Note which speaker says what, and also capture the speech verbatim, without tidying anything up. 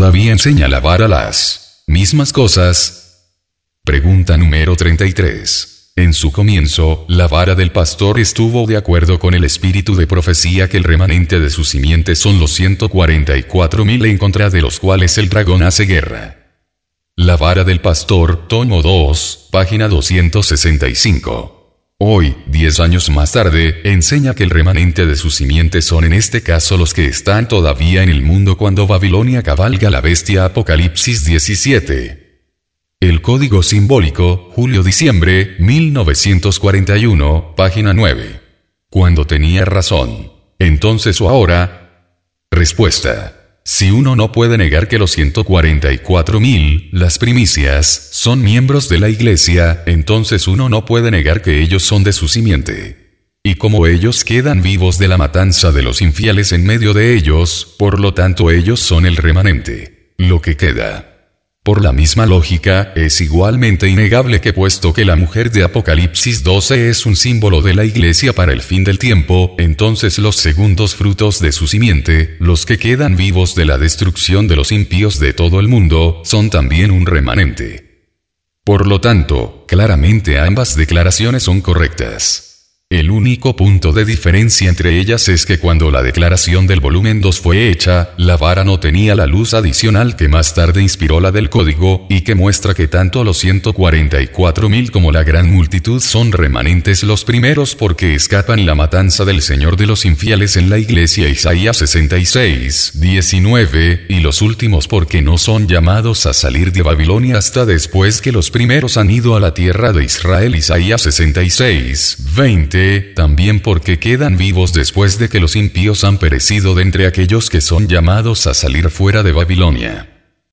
Speaker 1: todavía enseña la vara las mismas cosas? Pregunta número treinta y tres. En su comienzo, la vara del pastor estuvo de acuerdo con el espíritu de profecía que el remanente de su simiente son los ciento cuarenta y cuatro mil en contra de los cuales el dragón hace guerra. La vara del pastor, tomo dos, página doscientos sesenta y cinco. Hoy, diez años más tarde, enseña que el remanente de su simiente son en este caso los que están todavía en el mundo cuando Babilonia cabalga la bestia. Apocalipsis diecisiete. El código simbólico, julio-diciembre, mil novecientos cuarenta y uno, página nueve. Cuando tenía razón. ¿Entonces o ahora? Respuesta. Si uno no puede negar que los ciento cuarenta y cuatro mil, las primicias, son miembros de la iglesia, entonces uno no puede negar que ellos son de su simiente. Y como ellos quedan vivos de la matanza de los infieles en medio de ellos, por lo tanto ellos son el remanente. Lo que queda. Por la misma lógica, es igualmente innegable que puesto que la mujer de Apocalipsis doce es un símbolo de la iglesia para el fin del tiempo, entonces los segundos frutos de su simiente, los que quedan vivos de la destrucción de los impíos de todo el mundo, son también un remanente. Por lo tanto, claramente ambas declaraciones son correctas. El único punto de diferencia entre ellas es que cuando la declaración del volumen dos fue hecha, la vara no tenía la luz adicional que más tarde inspiró la del código, y que muestra que tanto los ciento cuarenta y cuatro mil como la gran multitud son remanentes, los primeros porque escapan la matanza del Señor de los infieles en la iglesia, Isaías sesenta y seis, diecinueve, y los últimos porque no son llamados a salir de Babilonia hasta después que los primeros han ido a la tierra de Israel, Isaías sesenta y seis, veinte. También porque quedan vivos después de que los impíos han perecido de entre aquellos que son llamados a salir fuera de Babilonia.